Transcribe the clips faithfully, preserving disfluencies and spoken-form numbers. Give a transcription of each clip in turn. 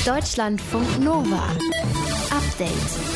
Deutschlandfunk Nova. Update.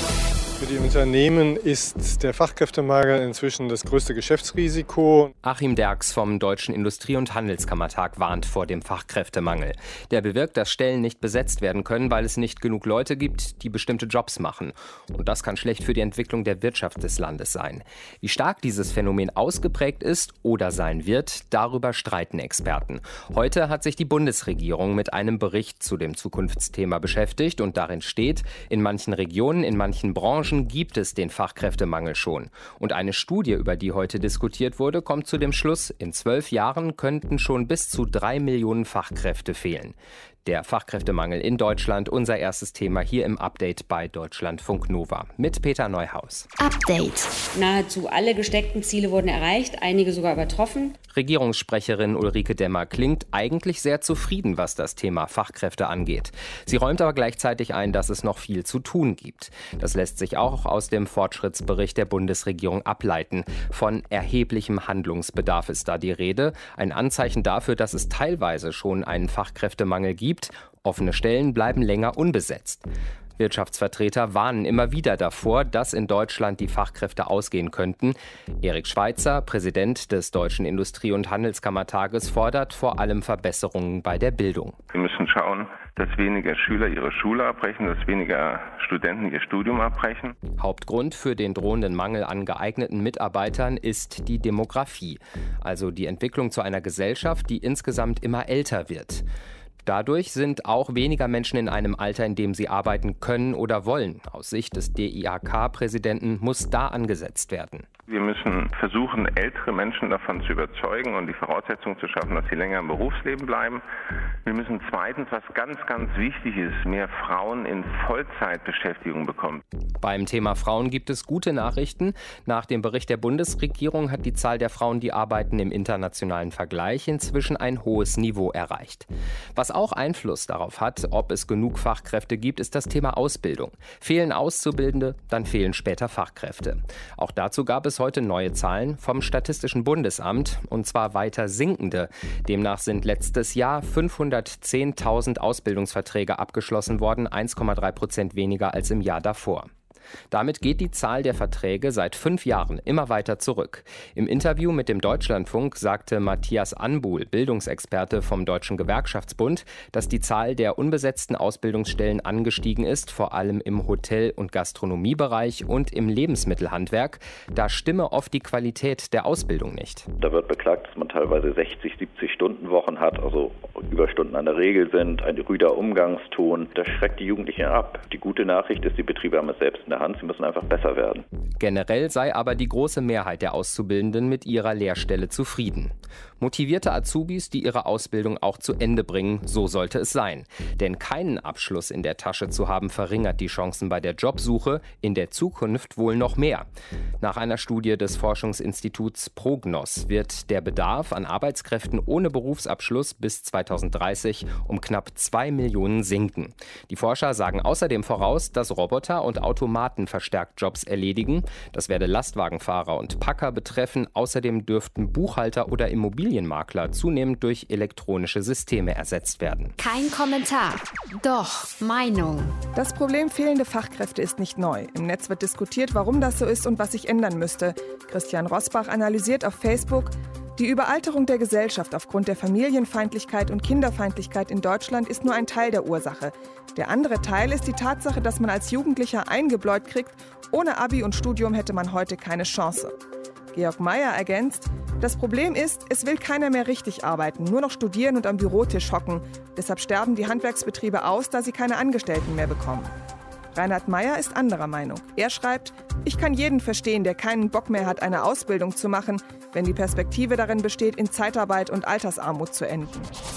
Für die Unternehmen ist der Fachkräftemangel inzwischen das größte Geschäftsrisiko. Achim Derks vom Deutschen Industrie- und Handelskammertag warnt vor dem Fachkräftemangel. Der bewirkt, dass Stellen nicht besetzt werden können, weil es nicht genug Leute gibt, die bestimmte Jobs machen. Und das kann schlecht für die Entwicklung der Wirtschaft des Landes sein. Wie stark dieses Phänomen ausgeprägt ist oder sein wird, darüber streiten Experten. Heute hat sich die Bundesregierung mit einem Bericht zu dem Zukunftsthema beschäftigt und darin steht, in manchen Regionen, in manchen Branchen gibt es den Fachkräftemangel schon. Und eine Studie, über die heute diskutiert wurde, kommt zu dem Schluss, in zwölf Jahren könnten schon bis zu drei Millionen Fachkräfte fehlen. Der Fachkräftemangel in Deutschland, unser erstes Thema hier im Update bei Deutschlandfunk Nova mit Peter Neuhaus. Update. Nahezu alle gesteckten Ziele wurden erreicht, einige sogar übertroffen. Regierungssprecherin Ulrike Demmer klingt eigentlich sehr zufrieden, was das Thema Fachkräfte angeht. Sie räumt aber gleichzeitig ein, dass es noch viel zu tun gibt. Das lässt sich auch aus dem Fortschrittsbericht der Bundesregierung ableiten. Von erheblichem Handlungsbedarf ist da die Rede. Ein Anzeichen dafür, dass es teilweise schon einen Fachkräftemangel gibt. Offene Stellen bleiben länger unbesetzt. Wirtschaftsvertreter warnen immer wieder davor, dass in Deutschland die Fachkräfte ausgehen könnten. Erik Schweitzer, Präsident des Deutschen Industrie- und Handelskammertages, fordert vor allem Verbesserungen bei der Bildung. Wir müssen schauen, dass weniger Schüler ihre Schule abbrechen, dass weniger Studenten ihr Studium abbrechen. Hauptgrund für den drohenden Mangel an geeigneten Mitarbeitern ist die Demografie, also die Entwicklung zu einer Gesellschaft, die insgesamt immer älter wird. Dadurch sind auch weniger Menschen in einem Alter, in dem sie arbeiten können oder wollen. Aus Sicht des D I H K-Präsidenten muss da angesetzt werden. Wir müssen versuchen, ältere Menschen davon zu überzeugen und die Voraussetzungen zu schaffen, dass sie länger im Berufsleben bleiben. Wir müssen zweitens, was ganz, ganz wichtig ist, mehr Frauen in Vollzeitbeschäftigung bekommen. Beim Thema Frauen gibt es gute Nachrichten. Nach dem Bericht der Bundesregierung hat die Zahl der Frauen, die arbeiten, im internationalen Vergleich inzwischen ein hohes Niveau erreicht. Was auch Einfluss darauf hat, ob es genug Fachkräfte gibt, ist das Thema Ausbildung. Fehlen Auszubildende, dann fehlen später Fachkräfte. Auch dazu gab es heute neue Zahlen vom Statistischen Bundesamt, und zwar weiter sinkende. Demnach sind letztes Jahr fünfhundertzehntausend Ausbildungsverträge abgeschlossen worden, eins Komma drei Prozent weniger als im Jahr davor. Damit geht die Zahl der Verträge seit fünf Jahren immer weiter zurück. Im Interview mit dem Deutschlandfunk sagte Matthias Anbuhl, Bildungsexperte vom Deutschen Gewerkschaftsbund, dass die Zahl der unbesetzten Ausbildungsstellen angestiegen ist, vor allem im Hotel- und Gastronomiebereich und im Lebensmittelhandwerk. Da stimme oft die Qualität der Ausbildung nicht. Da wird beklagt, dass man teilweise sechzig, siebzig Stunden Wochen hat, also Überstunden an der Regel sind, ein rüder Umgangston. Das schreckt die Jugendlichen ab. Die gute Nachricht ist, die Betriebe haben es selbst in der Hand. Sie müssen einfach besser werden. Generell sei aber die große Mehrheit der Auszubildenden mit ihrer Lehrstelle zufrieden. Motivierte Azubis, die ihre Ausbildung auch zu Ende bringen, so sollte es sein. Denn keinen Abschluss in der Tasche zu haben, verringert die Chancen bei der Jobsuche, in der Zukunft wohl noch mehr. Nach einer Studie des Forschungsinstituts Prognos wird der Bedarf an Arbeitskräften ohne Berufsabschluss bis zweitausenddreißig um knapp zwei Millionen sinken. Die Forscher sagen außerdem voraus, dass Roboter und Automaten verstärkt Jobs erledigen. Das werde Lastwagenfahrer und Packer betreffen. Außerdem dürften Buchhalter oder Immobilienmakler zunehmend durch elektronische Systeme ersetzt werden. Kein Kommentar, doch Meinung. Das Problem fehlende Fachkräfte ist nicht neu. Im Netz wird diskutiert, warum das so ist und was sich ändern müsste. Christian Rosbach analysiert auf Facebook: Die Überalterung der Gesellschaft aufgrund der Familienfeindlichkeit und Kinderfeindlichkeit in Deutschland ist nur ein Teil der Ursache. Der andere Teil ist die Tatsache, dass man als Jugendlicher eingebläut kriegt, ohne Abi und Studium hätte man heute keine Chance. Georg Meyer ergänzt: Das Problem ist, es will keiner mehr richtig arbeiten, nur noch studieren und am Bürotisch hocken. Deshalb sterben die Handwerksbetriebe aus, da sie keine Angestellten mehr bekommen. Reinhard Meyer ist anderer Meinung. Er schreibt: Ich kann jeden verstehen, der keinen Bock mehr hat, eine Ausbildung zu machen, wenn die Perspektive darin besteht, in Zeitarbeit und Altersarmut zu enden.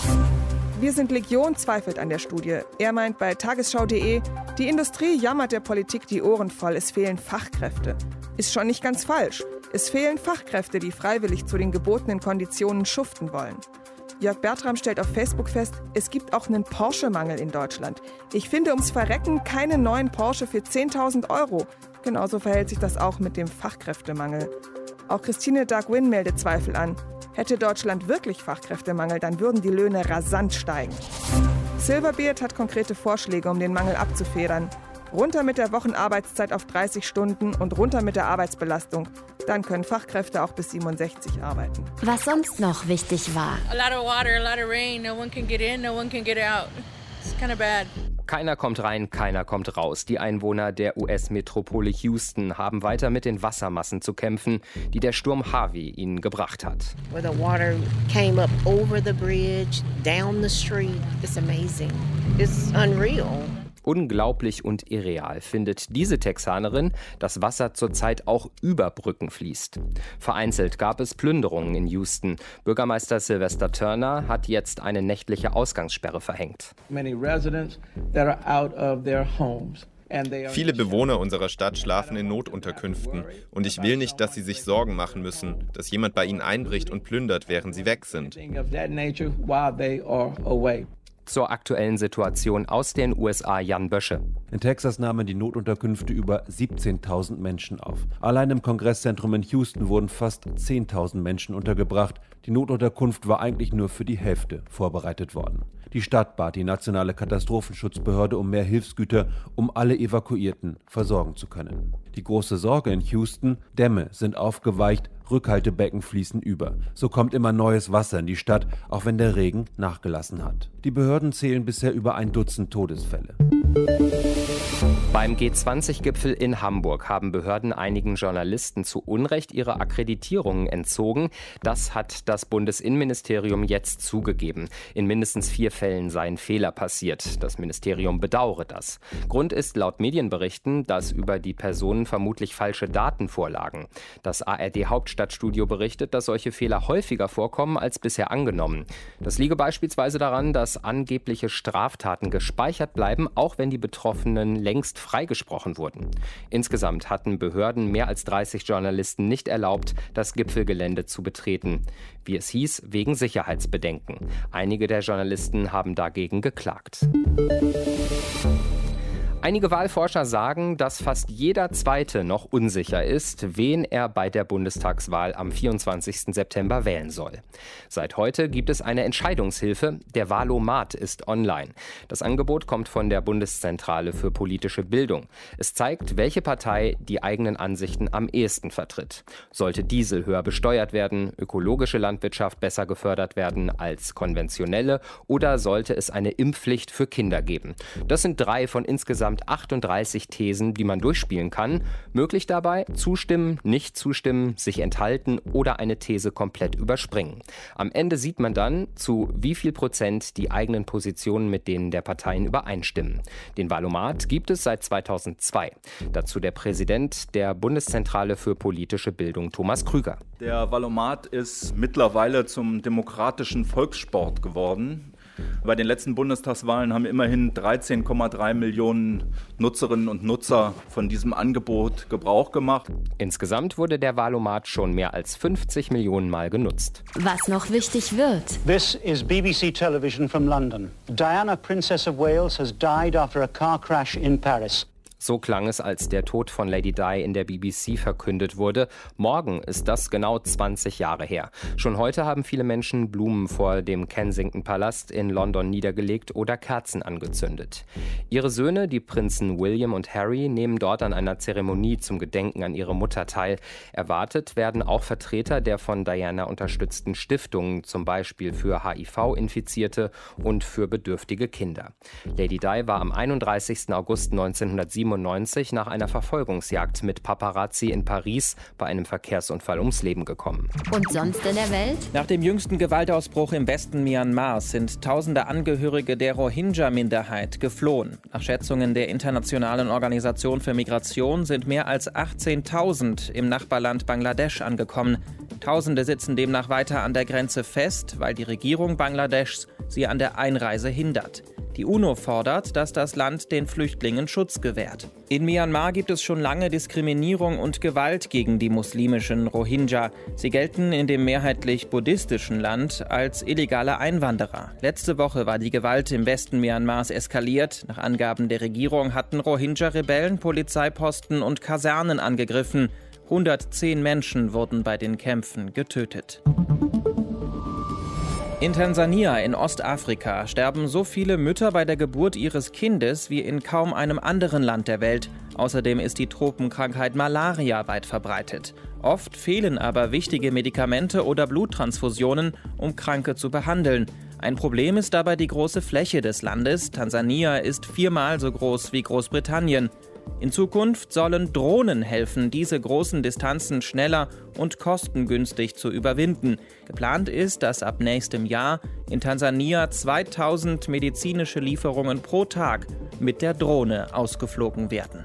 Wir sind Legion zweifelt an der Studie. Er meint bei tagesschau punkt de, die Industrie jammert der Politik die Ohren voll, es fehlen Fachkräfte. Ist schon nicht ganz falsch. Es fehlen Fachkräfte, die freiwillig zu den gebotenen Konditionen schuften wollen. Jörg Bertram stellt auf Facebook fest, es gibt auch einen Porsche-Mangel in Deutschland. Ich finde ums Verrecken keinen neuen Porsche für zehntausend Euro. Genauso verhält sich das auch mit dem Fachkräftemangel. Auch Christine Darwin meldet Zweifel an. Hätte Deutschland wirklich Fachkräftemangel, dann würden die Löhne rasant steigen. Silverbeard hat konkrete Vorschläge, um den Mangel abzufedern. Runter mit der Wochenarbeitszeit auf dreißig Stunden und runter mit der Arbeitsbelastung. Dann können Fachkräfte auch bis siebenundsechzig arbeiten. Was sonst noch wichtig war. A lot of water, a lot of rain. No one can get in, no one can get out. It's kind of bad. Keiner kommt rein, keiner kommt raus. Die Einwohner der U S-Metropole Houston haben weiter mit den Wassermassen zu kämpfen, die der Sturm Harvey ihnen gebracht hat. Where the water came up over the bridge, down the street. It's amazing. It's unreal. Unglaublich und irreal findet diese Texanerin, dass Wasser zurzeit auch über Brücken fließt. Vereinzelt gab es Plünderungen in Houston. Bürgermeister Sylvester Turner hat jetzt eine nächtliche Ausgangssperre verhängt. Viele Bewohner unserer Stadt schlafen in Notunterkünften und ich will nicht, dass sie sich Sorgen machen müssen, dass jemand bei ihnen einbricht und plündert, während sie weg sind. Zur aktuellen Situation aus den U S A, Jan Bösche. In Texas nahmen die Notunterkünfte über siebzehntausend Menschen auf. Allein im Kongresszentrum in Houston wurden fast zehntausend Menschen untergebracht. Die Notunterkunft war eigentlich nur für die Hälfte vorbereitet worden. Die Stadt bat die nationale Katastrophenschutzbehörde um mehr Hilfsgüter, um alle Evakuierten versorgen zu können. Die große Sorge in Houston: Dämme sind aufgeweicht, Rückhaltebecken fließen über. So kommt immer neues Wasser in die Stadt, auch wenn der Regen nachgelassen hat. Die Behörden zählen bisher über ein Dutzend Todesfälle. Beim G zwanzig Gipfel in Hamburg haben Behörden einigen Journalisten zu Unrecht ihre Akkreditierungen entzogen. Das hat das Bundesinnenministerium jetzt zugegeben. In mindestens vier Fällen seien Fehler passiert. Das Ministerium bedauere das. Grund ist laut Medienberichten, dass über die Personen vermutlich falsche Daten vorlagen. Das A R D-Hauptstadtstudio berichtet, dass solche Fehler häufiger vorkommen als bisher angenommen. Das liege beispielsweise daran, dass angebliche Straftaten gespeichert bleiben, auch wenn die Betroffenen längst freigesprochen wurden. Insgesamt hatten Behörden mehr als dreißig Journalisten nicht erlaubt, das Gipfelgelände zu betreten. Wie es hieß, wegen Sicherheitsbedenken. Einige der Journalisten haben dagegen geklagt. Einige Wahlforscher sagen, dass fast jeder Zweite noch unsicher ist, wen er bei der Bundestagswahl am vierundzwanzigsten September wählen soll. Seit heute gibt es eine Entscheidungshilfe. Der Wahlomat ist online. Das Angebot kommt von der Bundeszentrale für politische Bildung. Es zeigt, welche Partei die eigenen Ansichten am ehesten vertritt. Sollte Diesel höher besteuert werden, ökologische Landwirtschaft besser gefördert werden als konventionelle oder sollte es eine Impfpflicht für Kinder geben? Das sind drei von insgesamt achtunddreißig Thesen, die man durchspielen kann. Möglich dabei: zustimmen, nicht zustimmen, sich enthalten oder eine These komplett überspringen. Am Ende sieht man dann, zu wie viel Prozent die eigenen Positionen mit denen der Parteien übereinstimmen. Den Wahlomat gibt es seit zweitausendzwei. Dazu der Präsident der Bundeszentrale für politische Bildung, Thomas Krüger. Der Wahlomat ist mittlerweile zum demokratischen Volkssport geworden. Bei den letzten Bundestagswahlen haben immerhin dreizehn Komma drei Millionen Nutzerinnen und Nutzer von diesem Angebot Gebrauch gemacht. Insgesamt wurde der Wahlomat schon mehr als fünfzig Millionen Mal genutzt. Was noch wichtig wird. This is B B C Television from London. Diana, Princess of Wales, has died after a car crash in Paris. So klang es, als der Tod von Lady Di in der B B C verkündet wurde. Morgen ist das genau zwanzig Jahre her. Schon heute haben viele Menschen Blumen vor dem Kensington-Palast in London niedergelegt oder Kerzen angezündet. Ihre Söhne, die Prinzen William und Harry, nehmen dort an einer Zeremonie zum Gedenken an ihre Mutter teil. Erwartet werden auch Vertreter der von Diana unterstützten Stiftungen, zum Beispiel für H I V-Infizierte und für bedürftige Kinder. Lady Di war am einunddreißigsten August neunzehnhundertsiebenundneunzig nach einer Verfolgungsjagd mit Paparazzi in Paris bei einem Verkehrsunfall ums Leben gekommen. Und sonst in der Welt? Nach dem jüngsten Gewaltausbruch im Westen Myanmars sind tausende Angehörige der Rohingya-Minderheit geflohen. Nach Schätzungen der Internationalen Organisation für Migration sind mehr als achtzehntausend im Nachbarland Bangladesch angekommen. Tausende sitzen demnach weiter an der Grenze fest, weil die Regierung Bangladeschs sie an der Einreise hindert. Die UNO fordert, dass das Land den Flüchtlingen Schutz gewährt. In Myanmar gibt es schon lange Diskriminierung und Gewalt gegen die muslimischen Rohingya. Sie gelten in dem mehrheitlich buddhistischen Land als illegale Einwanderer. Letzte Woche war die Gewalt im Westen Myanmars eskaliert. Nach Angaben der Regierung hatten Rohingya-Rebellen Polizeiposten und Kasernen angegriffen. hundertzehn Menschen wurden bei den Kämpfen getötet. In Tansania in Ostafrika sterben so viele Mütter bei der Geburt ihres Kindes wie in kaum einem anderen Land der Welt. Außerdem ist die Tropenkrankheit Malaria weit verbreitet. Oft fehlen aber wichtige Medikamente oder Bluttransfusionen, um Kranke zu behandeln. Ein Problem ist dabei die große Fläche des Landes. Tansania ist viermal so groß wie Großbritannien. In Zukunft sollen Drohnen helfen, diese großen Distanzen schneller und kostengünstig zu überwinden. Geplant ist, dass ab nächstem Jahr in Tansania zweitausend medizinische Lieferungen pro Tag mit der Drohne ausgeflogen werden.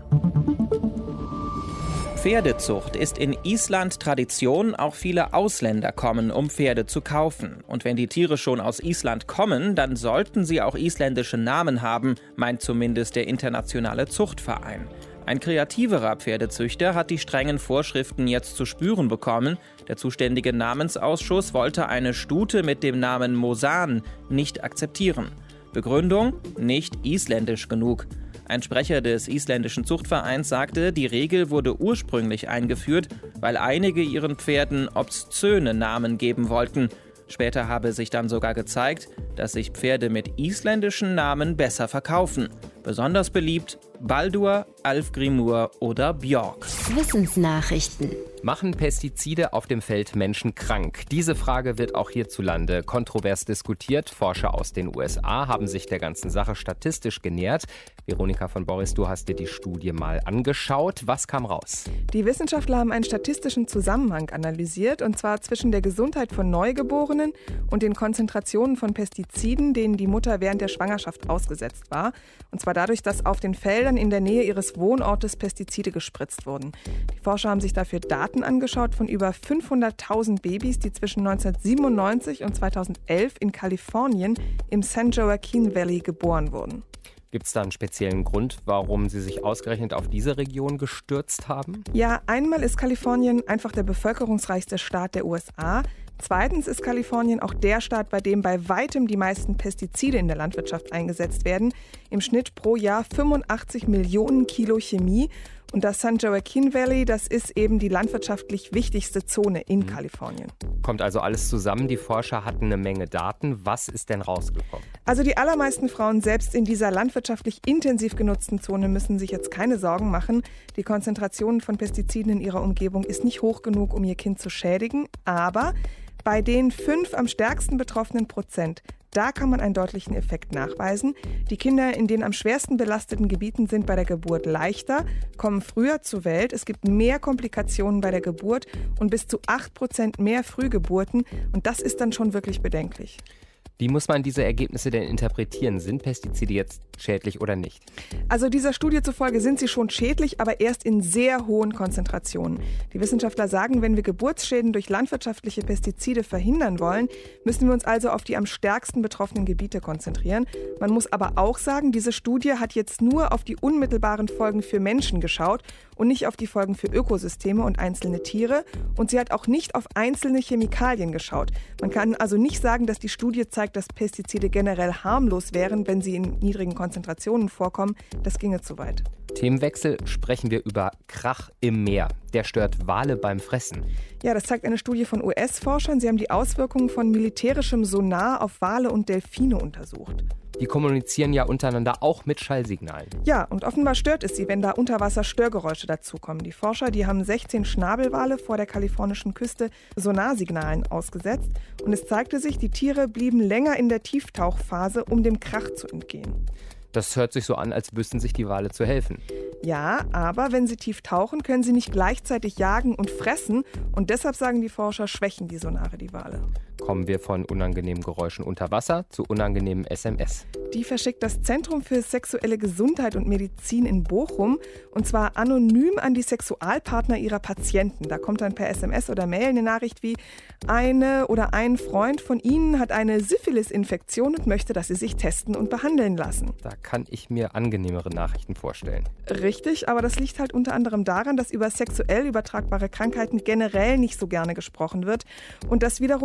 Pferdezucht ist in Island Tradition, auch viele Ausländer kommen, um Pferde zu kaufen. Und wenn die Tiere schon aus Island kommen, dann sollten sie auch isländische Namen haben, meint zumindest der internationale Zuchtverein. Ein kreativerer Pferdezüchter hat die strengen Vorschriften jetzt zu spüren bekommen. Der zuständige Namensausschuss wollte eine Stute mit dem Namen Mosan nicht akzeptieren. Begründung: nicht isländisch genug. Ein Sprecher des isländischen Zuchtvereins sagte, die Regel wurde ursprünglich eingeführt, weil einige ihren Pferden obszöne Namen geben wollten. Später habe sich dann sogar gezeigt, dass sich Pferde mit isländischen Namen besser verkaufen. Besonders beliebt Baldur, Alfgrimur oder Björk. Wissensnachrichten. Machen Pestizide auf dem Feld Menschen krank? Diese Frage wird auch hierzulande kontrovers diskutiert. Forscher aus den U S A haben sich der ganzen Sache statistisch genähert. Veronika von Boris, du hast dir die Studie mal angeschaut. Was kam raus? Die Wissenschaftler haben einen statistischen Zusammenhang analysiert, und zwar zwischen der Gesundheit von Neugeborenen und den Konzentrationen von Pestiziden, denen die Mutter während der Schwangerschaft ausgesetzt war. Und zwar dadurch, dass auf den Feldern in der Nähe ihres Wohnortes Pestizide gespritzt wurden. Die Forscher haben sich dafür Daten angeschaut von über fünfhunderttausend Babys, die zwischen neunzehnhundertsiebenundneunzig und zweitausendelf in Kalifornien im San Joaquin Valley geboren wurden. Gibt es da einen speziellen Grund, warum Sie sich ausgerechnet auf diese Region gestürzt haben? Ja, einmal ist Kalifornien einfach der bevölkerungsreichste Staat der U S A. Zweitens ist Kalifornien auch der Staat, bei dem bei weitem die meisten Pestizide in der Landwirtschaft eingesetzt werden. Im Schnitt pro Jahr fünfundachtzig Millionen Kilo Chemie. Und das San Joaquin Valley, das ist eben die landwirtschaftlich wichtigste Zone in mhm. Kalifornien. Kommt also alles zusammen. Die Forscher hatten eine Menge Daten. Was ist denn rausgekommen? Also die allermeisten Frauen selbst in dieser landwirtschaftlich intensiv genutzten Zone müssen sich jetzt keine Sorgen machen. Die Konzentration von Pestiziden in ihrer Umgebung ist nicht hoch genug, um ihr Kind zu schädigen. Aber bei den fünf am stärksten betroffenen Prozent, da kann man einen deutlichen Effekt nachweisen. Die Kinder in den am schwersten belasteten Gebieten sind bei der Geburt leichter, kommen früher zur Welt. Es gibt mehr Komplikationen bei der Geburt und bis zu acht Prozent mehr Frühgeburten. Und das ist dann schon wirklich bedenklich. Wie muss man diese Ergebnisse denn interpretieren? Sind Pestizide jetzt schädlich oder nicht? Also dieser Studie zufolge sind sie schon schädlich, aber erst in sehr hohen Konzentrationen. Die Wissenschaftler sagen, wenn wir Geburtsschäden durch landwirtschaftliche Pestizide verhindern wollen, müssen wir uns also auf die am stärksten betroffenen Gebiete konzentrieren. Man muss aber auch sagen, diese Studie hat jetzt nur auf die unmittelbaren Folgen für Menschen geschaut und nicht auf die Folgen für Ökosysteme und einzelne Tiere. Und sie hat auch nicht auf einzelne Chemikalien geschaut. Man kann also nicht sagen, dass die Studie zeigt, dass Pestizide generell harmlos wären, wenn sie in niedrigen Konzentrationen vorkommen. Das ginge zu weit. Themenwechsel, sprechen wir über Krach im Meer. Der stört Wale beim Fressen. Ja, das zeigt eine Studie von U S-Forschern. Sie haben die Auswirkungen von militärischem Sonar auf Wale und Delfine untersucht. Die kommunizieren ja untereinander auch mit Schallsignalen. Ja, und offenbar stört es sie, wenn da Unterwasser-Störgeräusche dazukommen. Die Forscher, die haben sechzehn Schnabelwale vor der kalifornischen Küste Sonarsignalen ausgesetzt. Und es zeigte sich, die Tiere blieben länger in der Tieftauchphase, um dem Krach zu entgehen. Das hört sich so an, als wüssten sich die Wale zu helfen. Ja, aber wenn sie tief tauchen, können sie nicht gleichzeitig jagen und fressen. Und deshalb, sagen die Forscher, schwächen die Sonare die Wale. Kommen wir von unangenehmen Geräuschen unter Wasser zu unangenehmen S M S. Die verschickt das Zentrum für sexuelle Gesundheit und Medizin in Bochum. Und zwar anonym an die Sexualpartner ihrer Patienten. Da kommt dann per S M S oder Mail eine Nachricht wie: Eine oder ein Freund von Ihnen hat eine Syphilis-Infektion und möchte, dass Sie sich testen und behandeln lassen. Da kann ich mir angenehmere Nachrichten vorstellen. Richtig, aber das liegt halt unter anderem daran, dass über sexuell übertragbare Krankheiten generell nicht so gerne gesprochen wird. Und das wiederum führt dazu,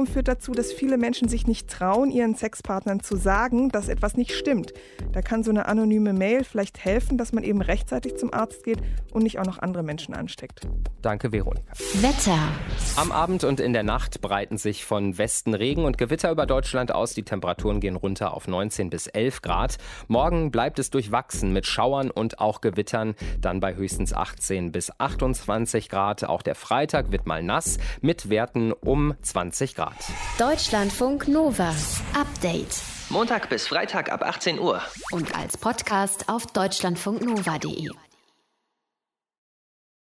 dazu, dass viele Menschen sich nicht trauen, ihren Sexpartnern zu sagen, dass etwas nicht stimmt. Da kann so eine anonyme Mail vielleicht helfen, dass man eben rechtzeitig zum Arzt geht und nicht auch noch andere Menschen ansteckt. Danke, Veronika. Wetter. Am Abend und in der Nacht breiten sich von Westen Regen und Gewitter über Deutschland aus. Die Temperaturen gehen runter auf neunzehn bis elf Grad. Morgen bleibt es durchwachsen mit Schauern und auch Gewittern. Dann bei höchstens achtzehn bis achtundzwanzig Grad. Auch der Freitag wird mal nass mit Werten um zwanzig Grad. Deutschlandfunk Nova. Update. Montag bis Freitag ab achtzehn Uhr. Und als Podcast auf deutschlandfunknova punkt de.